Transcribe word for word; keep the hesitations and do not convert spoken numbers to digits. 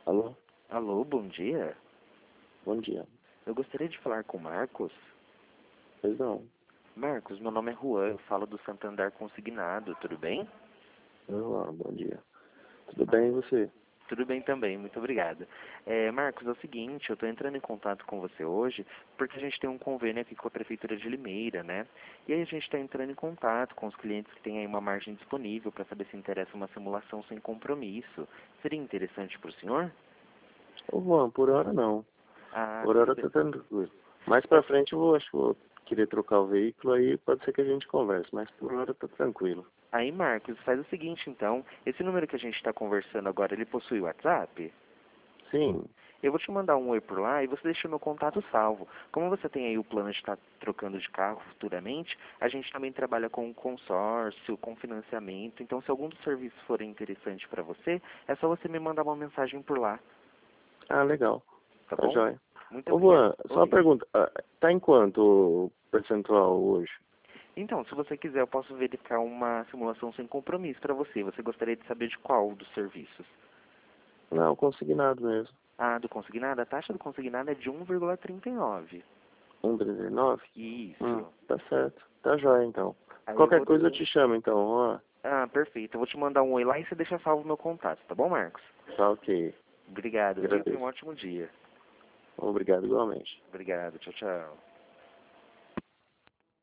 Alô? Alô, bom dia. Bom dia. Eu gostaria de falar com o Marcos. Pois não. Marcos, meu nome é Juan, eu falo do Santander Consignado, tudo bem? Olá, bom dia. Tudo Ah, bem e você? tudo bem também, muito obrigado. É, Marcos, é o seguinte, eu estou entrando em contato com você hoje porque a gente tem um convênio aqui com a Prefeitura de Limeira, né? E aí a gente está entrando em contato com os clientes que têm aí uma margem disponível para saber se interessa uma simulação sem compromisso. Seria interessante para o senhor? Ô Juan, por hora não. Ah, Por tudo hora bem. tá tranquilo. Mais pra frente eu vou, acho que vou querer trocar o veículo, aí pode ser que a gente converse, mas por hora tá tranquilo. Aí, Marcos, faz o seguinte, então. Esse número que a gente está conversando agora, ele possui WhatsApp? Sim. Eu vou te mandar um oi por lá e você deixa meu contato salvo. Como você tem aí o plano de estar trocando de carro futuramente, a gente também trabalha com consórcio, com financiamento. Então, se algum dos serviços for interessante para você, é só você me mandar uma mensagem por lá, Ah, legal. tá Tá bom? jóia. Muito Ô obrigado. Juan, só uma Oi. pergunta. ah, Tá em quanto o percentual hoje? Então, se você quiser, eu posso verificar uma simulação sem compromisso para você. Você gostaria de saber de qual dos serviços? Não, consignado mesmo. A do consignado, a taxa do consignado é de um vírgula trinta e nove. um vírgula trinta e nove? Hum, Isso. tá certo. Tá jóia então. Aí eu Qualquer vou coisa eu te... te chamo então, Juan. Ah, perfeito. Eu vou te mandar um oi lá e você deixa salvo o meu contato, tá bom, Marcos? Tá ok. Obrigado, viu? Tenha um Agradeço. ótimo dia. Obrigado igualmente. Obrigado. Tchau, tchau.